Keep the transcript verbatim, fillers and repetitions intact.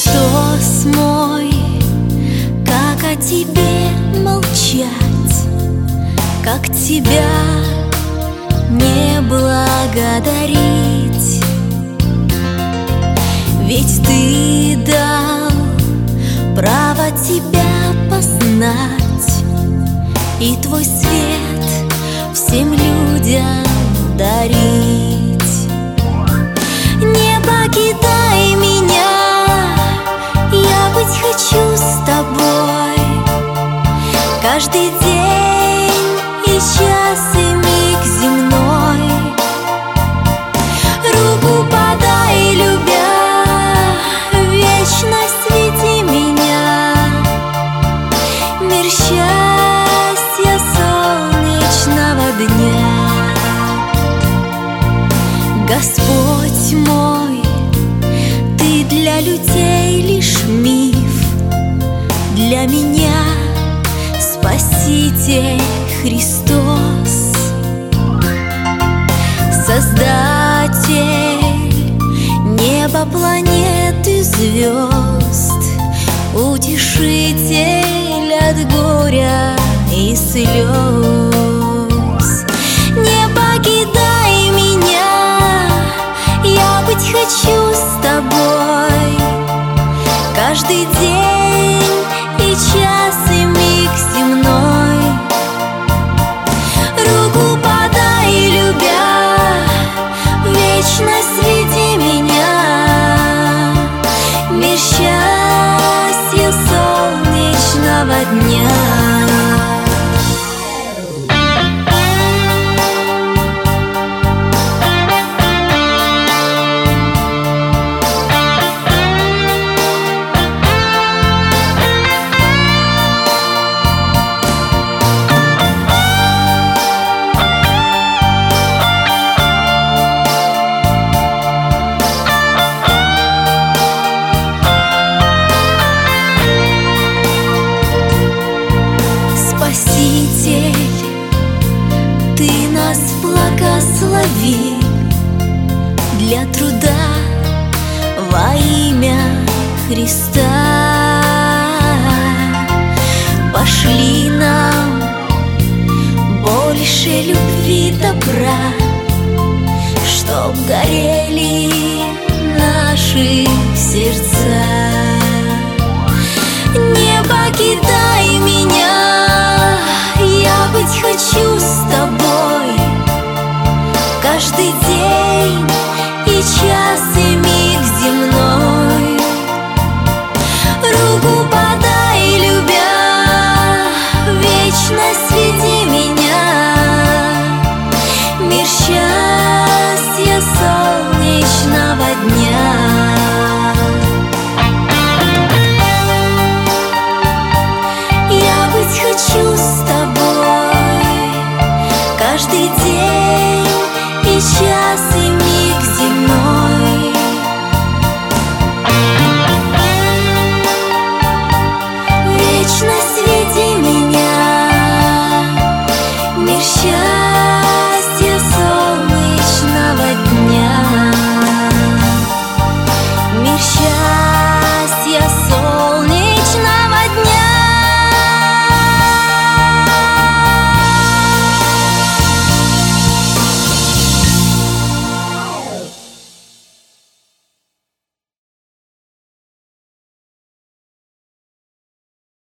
Христос мой, как о тебе молчать, как тебя не благодарить? Ведь ты дал право тебя познать и твой свет всем людям дарить. Не покидай меня, я быть хочу с тобой каждый день и час, и миг земной. Руку подай, любя, вечно свети меня, мир счастья солнечного дня. Господь мой, ты для людей лишь миф, для меня Спаситель Христос, Создатель неба, планет и звезд, утешитель от горя и слез. Не покидай меня, я быть хочу с тобой каждый день и час, и миг земной. Руку подай, любя, вечно среди меня, мир счастья солнечного дня. Спаситель, ты нас благослови для труда во имя Христа. Пошли нам больше любви, добра, чтоб горели наши сердца. Не покидай меня, я быть хочу с тобой каждый день и час, и миг земной. Руку